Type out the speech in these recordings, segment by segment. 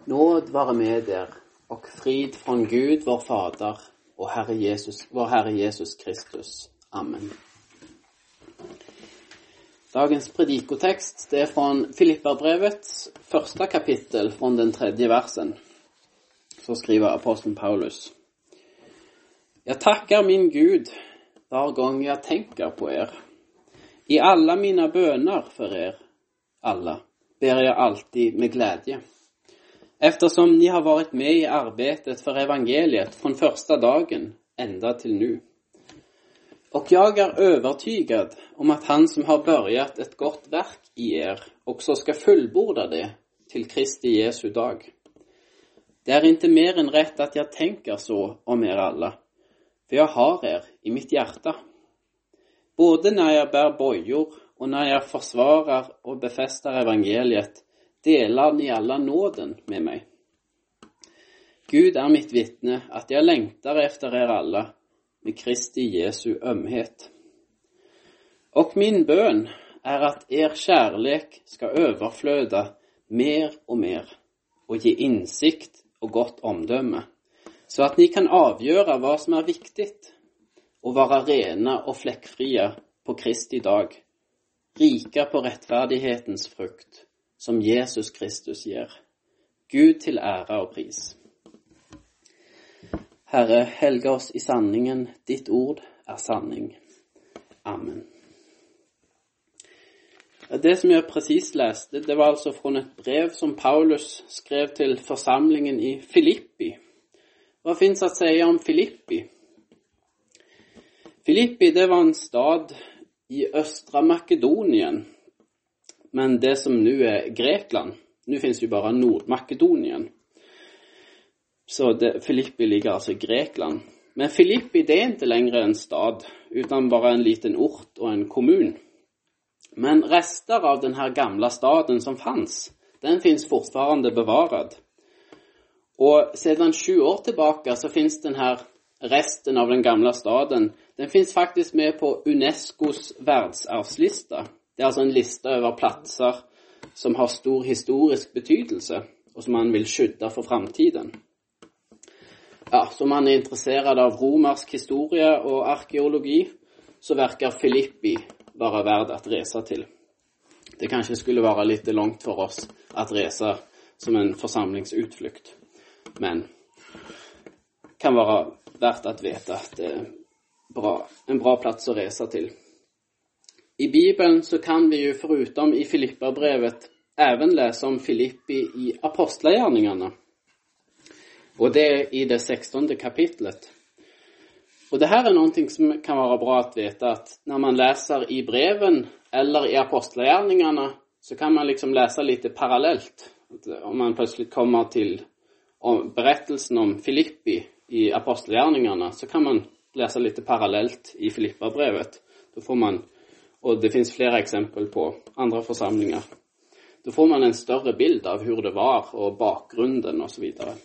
Nåd vare med er och frid från Gud vår Fader och vår Herre Jesus Kristus. Amen. Dagens predikotext det är från Filipperbrevets första kapitel från den 3:e versen. Så skriver aposteln Paulus. Jag tackar min Gud var gång jag tänker på er. I alla mina böner för er alla ber jag alltid med glädje. Eftersom ni har varit med i arbetet för evangeliet från första dagen ända till nu. Och jag är övertygad om att han som har börjat ett gott verk i er också ska fullborda det till Kristi Jesu dag. Det är inte mer än rätt att jag tänker så om er alla, för jag har er i mitt hjärta. Både när jag bär bojor och när jag försvarar och befäster evangeliet delar ni alla nåden med mig. Gud är mitt vittne att jag längtar efter er alla med Kristi Jesu ömhet. Och min bön är att er kärlek ska överflöda mer och mer och ge insikt och gott omdöme, så att ni kan avgöra vad som är viktigt och vara rena och fläckfria på Kristi dag, rika på rättfärdighetens frukt som Jesus Kristus ger. Gud till ära och pris. Herre, helga oss i sanningen, ditt ord är sanning. Amen. Det som jag precis läste, det var alltså från ett brev som Paulus skrev till församlingen i Filippi. Vad finns att säga om Filippi? Filippi, det var en stad i östra Makedonien. Men det som nu är Grekland, nu finns ju bara Nordmakedonien. Så Filippi ligger alltså i Grekland. Men Filippi, det är inte längre en stad utan bara en liten ort och en kommun. Men rester av den här gamla staden som fanns, den finns fortfarande bevarad. Och sedan 20 år tillbaka så finns den här resten av den gamla staden, den finns faktiskt med på Unescos världsarvslista. Det är alltså en lista över platser som har stor historisk betydelse och som man vill skydda för framtiden. Ja, så man är intresserad av romersk historia och arkeologi så verkar Filippi vara värd att resa till. Det kanske skulle vara lite långt för oss att resa som en församlingsutflykt. Men kan vara värt att veta att det är en bra plats att resa till. I Bibeln så kan vi ju förutom i Filipperbrevet även läsa om Filippi i Apostlagärningarna. Och det är i det 16:e kapitlet. Och det här är någonting som kan vara bra att veta, att när man läser i breven eller i Apostlagärningarna så kan man liksom läsa lite parallellt. Om man plötsligt kommer till berättelsen om Filippi i Apostlagärningarna så kan man läsa lite parallellt i Filipperbrevet. Då får man, och det finns flera exempel på andra församlingar, då får man en större bild av hur det var och bakgrunden och så vidare.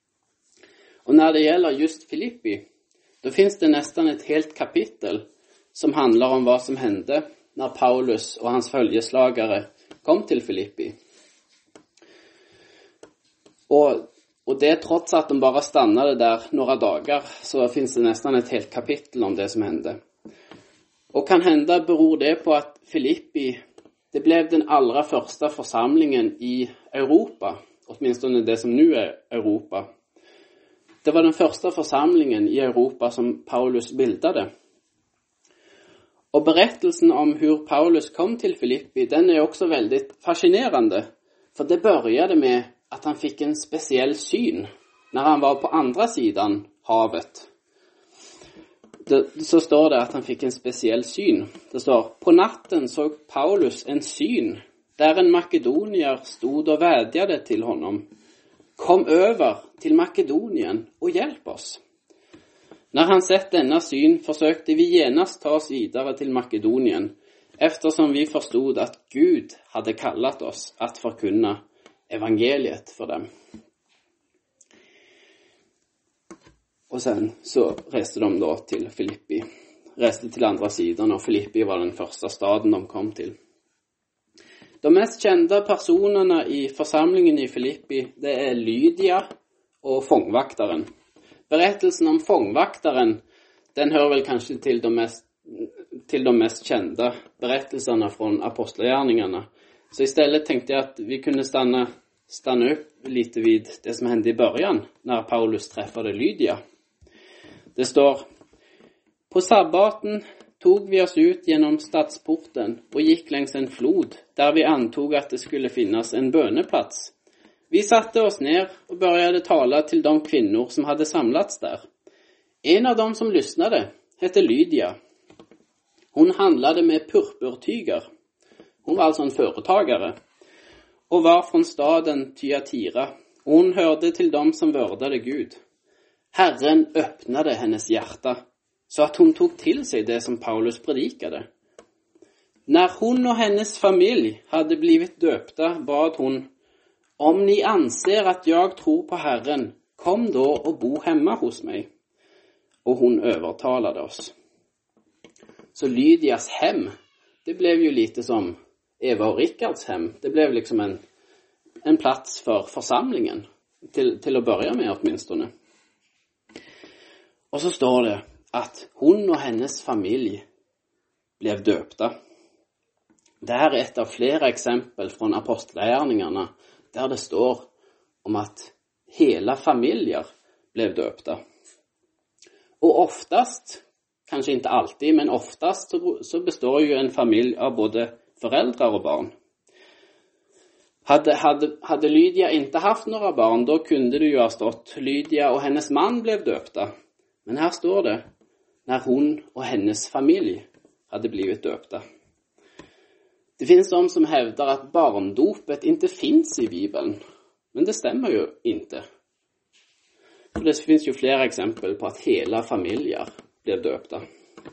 Och när det gäller just Filippi, då finns det nästan ett helt kapitel som handlar om vad som hände när Paulus och hans följeslagare kom till Filippi. Och det trots att de bara stannade där några dagar så finns det nästan ett helt kapitel om det som hände. Och kan hända beror det på att Filippi, det blev den allra första församlingen i Europa, åtminstone det som nu är Europa. Det var den första församlingen i Europa som Paulus bildade. Och berättelsen om hur Paulus kom till Filippi, den är också väldigt fascinerande. För det började med att han fick en speciell syn när han var på andra sidan havet. Så står det att han fick en speciell syn. Det står, på natten såg Paulus en syn där en makedonier stod och vädjade till honom. Kom över till Makedonien och hjälp oss. När han sett denna syn försökte vi genast ta oss vidare till Makedonien, eftersom vi förstod att Gud hade kallat oss att förkunna evangeliet för dem. Och sen så reste de då till Filippi. Reste till andra sidan och Filippi var den första staden de kom till. De mest kända personerna i församlingen i Filippi, det är Lydia och fångvaktaren. Berättelsen om fångvaktaren, den hör väl kanske till de mest kända berättelserna från apostlagärningarna. Så istället tänkte jag att vi kunde stanna upp lite vid det som hände i början när Paulus träffade Lydia. Det står: på sabbaten tog vi oss ut genom stadsporten och gick längs en flod där vi antog att det skulle finnas en böneplats. Vi satte oss ner och började tala till de kvinnor som hade samlats där. En av dem som lyssnade hette Lydia. Hon handlade med purpurtyger. Hon var alltså en företagare och var från staden Thyatira. Hon hörde till dem som vördade Gud. Herren öppnade hennes hjärta så att hon tog till sig det som Paulus predikade. När hon och hennes familj hade blivit döpta bad hon: om ni anser att jag tror på Herren, kom då och bo hemma hos mig. Och hon övertalade oss. Så Lydias hem, det blev ju lite som Eva och Rickards hem. Det blev liksom en plats för församlingen, till att börja med åtminstone. Och så står det att hon och hennes familj blev döpta. Det här är ett av flera exempel från apostlagärningarna där det står om att hela familjer blev döpta. Och oftast, kanske inte alltid, men oftast så består ju en familj av både föräldrar och barn. Hade Lydia inte haft några barn, då kunde det ju ha stått Lydia och hennes man blev döpta. Men här står det när hon och hennes familj hade blivit döpta. Det finns de som hävdar att barndopet inte finns i Bibeln. Men det stämmer ju inte. För det finns ju flera exempel på att hela familjer blev döpta.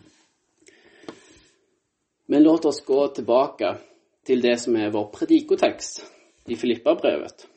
Men låt oss gå tillbaka till det som är vår predikotext i Filippabrevet.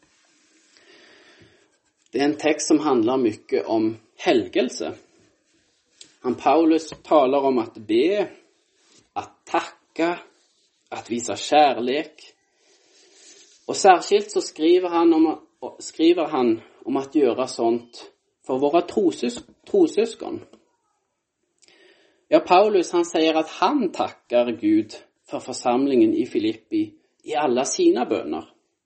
Det är en text som handlar mycket om helgelse. Paulus talar om att be, att tacka, att visa kärlek. Och särskilt så skriver han om att göra sånt för våra trosyskon. Ja, Paulus han säger att han tackar Gud för församlingen i Filippi i alla sina böner.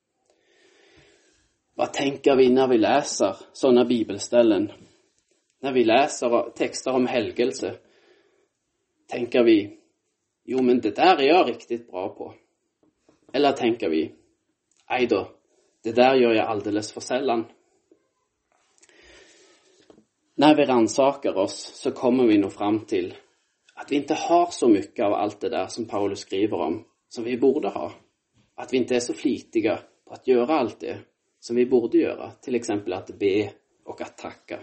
Vad tänker vi när vi läser sådana bibelställen? När vi läser texter om helgelse, tänker vi, jo men det där är jag riktigt bra på. Eller tänker vi, aj då, det där gör jag alldeles för sällan. När vi rannsakar oss så kommer vi nog fram till att vi inte har så mycket av allt det där som Paulus skriver om som vi borde ha. Att vi inte är så flitiga på att göra allt det som vi borde göra. Till exempel att be och att tacka.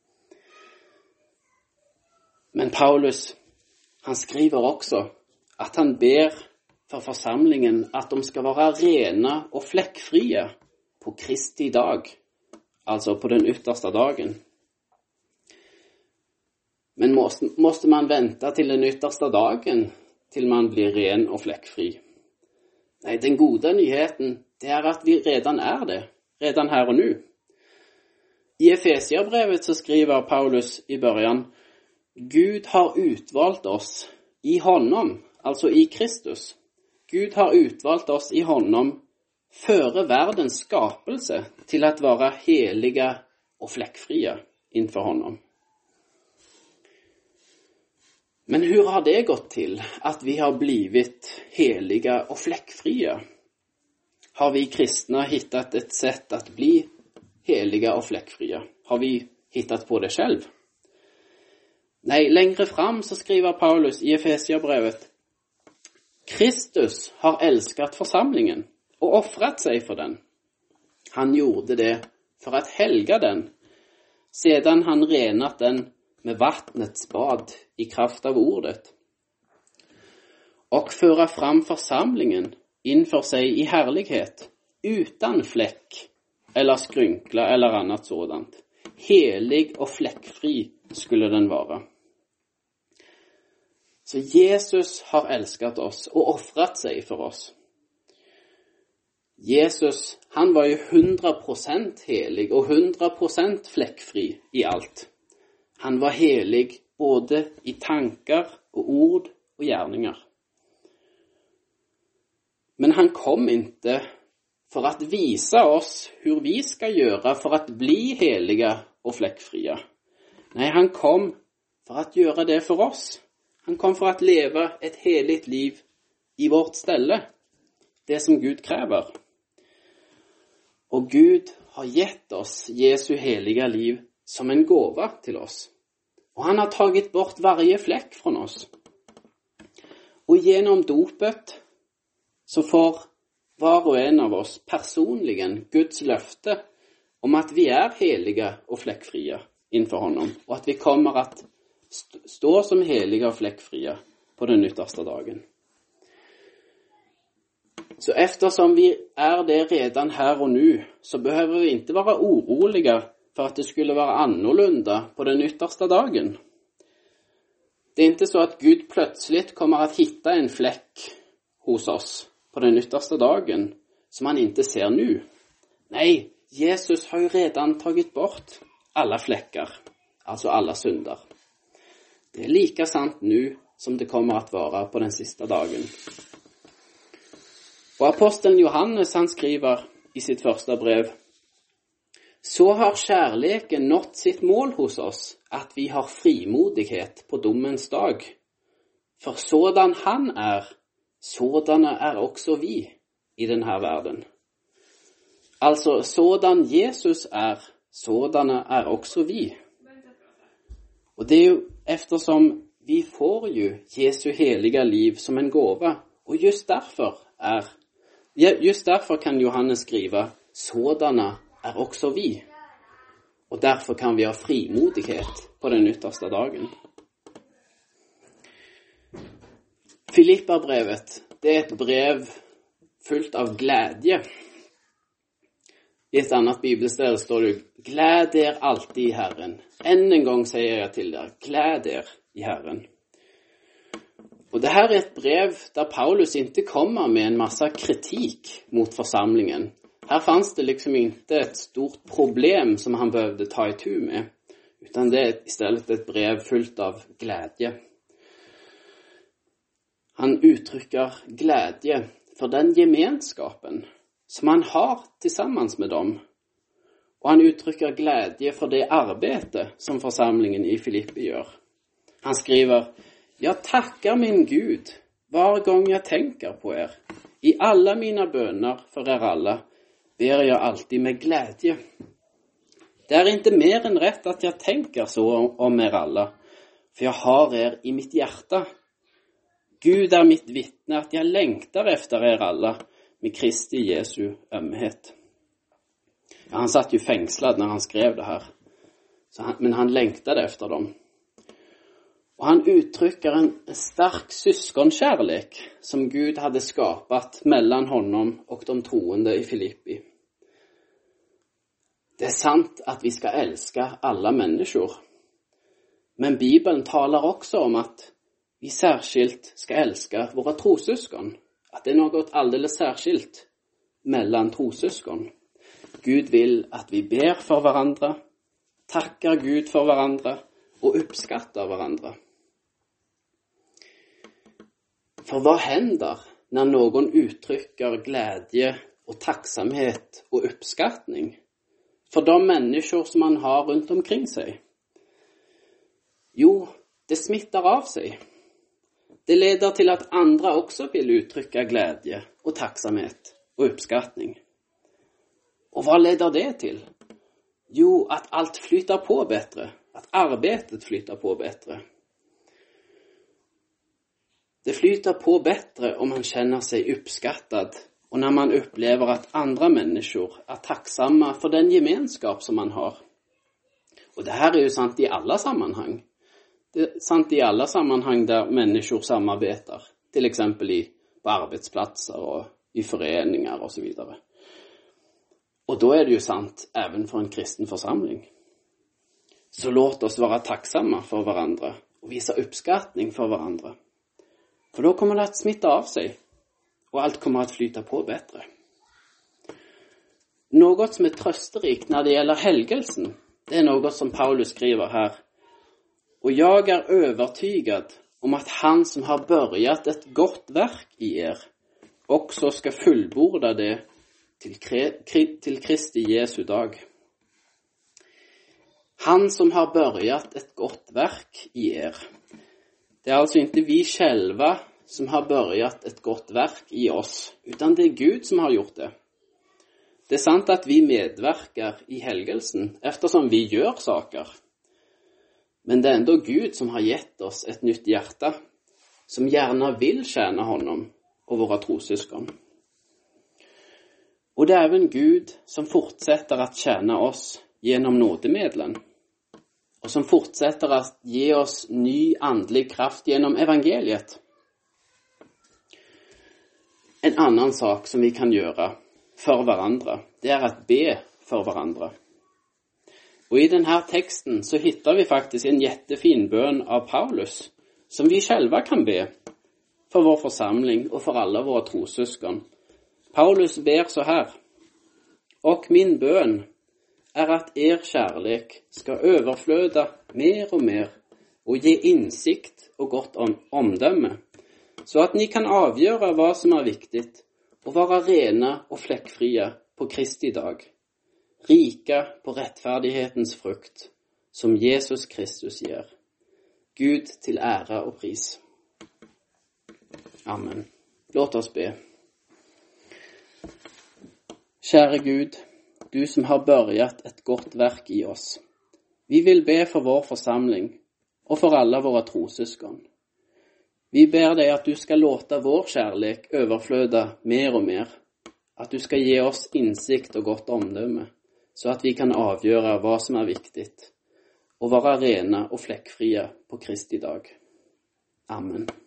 Men Paulus, han skriver också att han ber för församlingen att de ska vara rena och fläckfria på Kristi dag. Alltså på den yttersta dagen. Men måste man vänta till den yttersta dagen till man blir ren och fläckfri? Nej, den goda nyheten det är att vi redan är det. Redan här och nu. I Efesierbrevet så skriver Paulus i början: Gud har utvalt oss i honom, alltså i Kristus. Gud har utvalt oss i honom före världens skapelse till att vara heliga och fläckfria inför honom. Men hur har det gått till att vi har blivit heliga och fläckfria? Har vi kristna hittat ett sätt att bli heliga och fläckfria? Har vi hittat på det själv? Nej, längre fram så skriver Paulus i Efesierbrevet: Kristus har älskat församlingen och offrat sig för den. Han gjorde det för att helga den, sedan han renat den med vattnets bad i kraft av ordet, och föra fram församlingen inför sig i härlighet, utan fläck eller skrynkla eller annat sådant. Helig och fläckfri skulle den vara. Så Jesus har älskat oss och offrat sig för oss. Jesus, han var jo 100% helig og 100% flekkfri i alt. Han var helig både i tanker og ord og gjerninger. Men han kom ikke for å vise oss hvor vi skal gjøre for å bli helige og flekkfrie. Nei, han kom for å gjøre det for oss. Han kom for å leve et heligt liv i vårt stelle, det som Gud krever. Og Gud har gitt oss Jesu helige liv som en gåve til oss. Og han har taget bort varje flekk fra oss. Og gjennom dopet så får hver og en av oss personligen Guds løfte om at vi er helige og flekkfrie innenfor honom, og at vi kommer at stå som helige og flekkfrie på den ytterste dagen. Så eftersom vi er det redan her og nu, så behøver vi ikke være oroliga for at det skulle være annorlunda på den ytterste dagen. Det er ikke så at Gud plötsligt kommer att hitta en flekk hos oss på den ytterste dagen som han ikke ser nu. Nei, Jesus har jo redan tagit bort alle flekker, altså alle synder. Det er like sant nu som det kommer att vara på den siste dagen. Og apostelen Johannes han skriver i sitt første brev: Så har kjærleken nått sitt mål hos oss, at vi har frimodighet på dommens dag. For sådan han er, sådanne er også vi i denne verden. Altså, sådan Jesus er, sådanne er også vi. Og det er jo eftersom vi får jo Jesu helige liv som en gåve, og just derfor kan Johannes skrive, sådanne er også vi. Og derfor kan vi ha frimodighet på den ytterste dagen. Filipperbrevet, det er et brev fullt av glädje. I et annet bibelsted står det, «Gläd er alltid i Herren». Enn en gang sier jeg til dere, «Gläd er i Herren». Og det her er et brev der Paulus ikke kommer med en masse kritikk mot forsamlingen. Her fanns det liksom ikke et stort problem som han behøvde ta i tur med, utan det er i stedet et brev fullt av glädje. Han uttrykker glädje for den gemenskapen som han har tillsammans med dem, og han uttrykker glädje for det arbeidet som forsamlingen i Filippi gjør. Han skriver, «Jeg takker min Gud hver gang jeg tenker på er. I alle mine bønner for alle ber jeg alltid med glädje. Det er ikke mer enn rett at jeg tenker så om alle, for jeg har i mitt hjerte. Gud er mitt vittne at jeg lengter efter alle med Kristi Jesu ømhet». Ja, han satt jo fengslet når han skrev det her, men han lengtade efter dem. Og han uttrykker en sterk syskonkärlek som Gud hadde skapat mellan honom og de troende i Filippi. Det er sant at vi skal elske alle mennesker, men Bibelen taler også om at vi særskilt skal elske våre trosyskon, at det er noe alldeles særskilt mellan trosyskon. Gud vil at vi ber for hverandre, takker Gud for hverandre og oppskatter hverandre. For hva hender når noen uttrykker glädje og tacksamhet og oppskattning for de mennesker som man har rundt omkring seg? Jo, det smitter av seg. Det leder til at andre også vil uttrykke glädje og tacksamhet og oppskattning. Og hva leder det til? Jo, at alt flyter på bedre, at arbeidet flyter på bedre. Det flyter på bedre om man kjenner seg oppskattet, og når man opplever at andre mennesker er takksomme for den gemenskap som man har. Og det her er jo sant i alle sammenhang. Det er sant i alle sammenhang der mennesker samarbeider, til eksempel på arbeidsplasser og i foreninger og så videre. Og da er det jo sant even for en kristen forsamling. Så låt oss være takksomme for hverandre og vise oppskattning for hverandre. For da kommer det å smitte av seg, og alt kommer å flyte på bedre. Noe som trøsterikt når det gjelder helgelsen, det noe som Paulus skriver her. Og jeg overtyget om at han som har börjat et godt verk i også skal fullborda det til Kristi Jesu dag. Han som har börjat et godt verk i Det er altså ikke vi själva som har börjat et godt verk i oss, utan det er Gud som har gjort det. Det er sant at vi medverker i helgelsen, eftersom vi gjør saker. Men det er ändå Gud som har gett oss et nytt hjerte, som gjerne vil tjäna honom og våra trossyskon. Og det er även Gud som fortsätter att tjäna oss genom nådemedlen, og som fortsätter att ge oss ny andlig kraft genom evangeliet. En annan sak som vi kan gjøre for hverandre, det er at be for hverandre. Og i denne teksten så hittar vi faktisk en jättefin bøn av Paulus, som vi själva kan be for vår forsamling og for alle våre trossyskon. Paulus ber så her: «Og min bøn er at kjærlek skal overfløde mer og mer, og gi innsikt og godt omdømme, så at ni kan avgjøre hva som er viktig, og være rene og flekkfrie på Kristi dag, rike på rettferdighetens frukt, som Jesus Kristus gir. Gud til ære og pris. Amen. Låt oss be. Kjære Gud, du som har börjat et godt verk i oss. Vi vil be for vår forsamling og for alle våre trossyskon. Vi ber deg at du skal låta vår kjærlek overfløde mer og mer, at du skal gi oss innsikt og godt omdømme, så at vi kan avgjøre hva som er viktig, og være rene og flekkfrie på Kristi dag. Amen.